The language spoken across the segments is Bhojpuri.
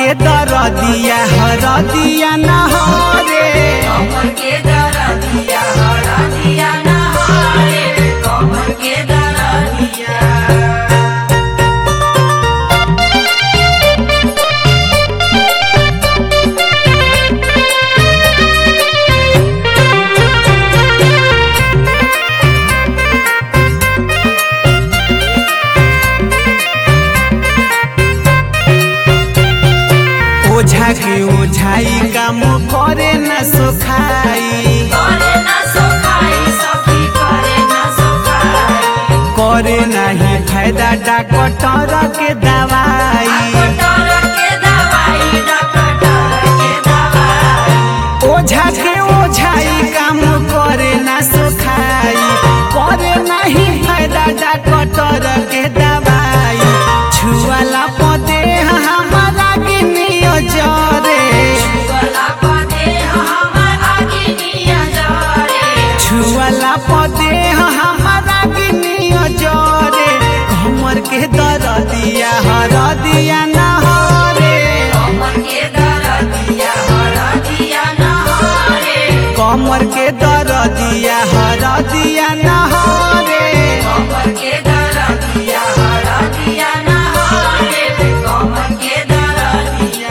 के दरदिया हरदिया न हो रे, कमर के दरदिया हरदिया न हो रे, कमर के दरदिया। ओझा के ओझाई काम करे न सोखाई, करे न सोखाई सखी करे न सोखाई, करे नहीं फायदा डॉक्टर के दवाई, डॉक्टर के दवाई डॉक्टर के दवाई। ओझा के ओझाई काम करे न सोखाई, करे नहीं फायदा डॉक्टर के दवाई। छुआला पदे हमारा गिनियो जरे, छुअला पदे हमर अग्निया जरे, छुआला पदे हमारा गिनियो जरे। कमर के दरदिया हरदिया न हो रे, कमर के दरदिया हरदिया न हो रे, कमर के दरदिया हरदिया न हो रे। कमर के दरदिया हरदिया न हो रे, कमर के दरदिया।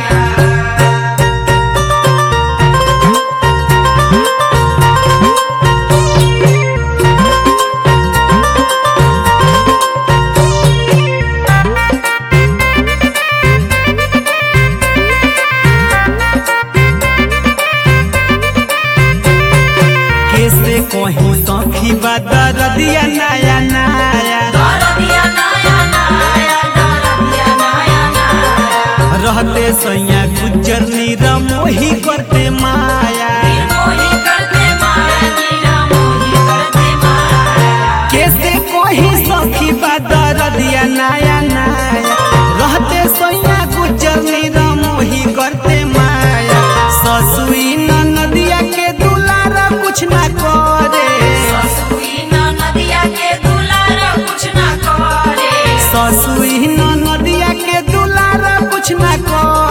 कैसे कहीं सखी बदर दिया नया नया, दरदिया नया नया दरदिया नया नया, रहते सैया गुजर नीरा मोही करते माया। मोही करते माया नीरा मोही करते माया। कैसे कहीं सखी बदर दिया नया नया, रहते सैया गुजर नीरा मोही करते माया। ससुई नदिया के दुलारा कुछ ना करे, ससुई नदिया के दुलारा कुछ ना करे, ससुई नदिया के दुलारा कुछ ना करे।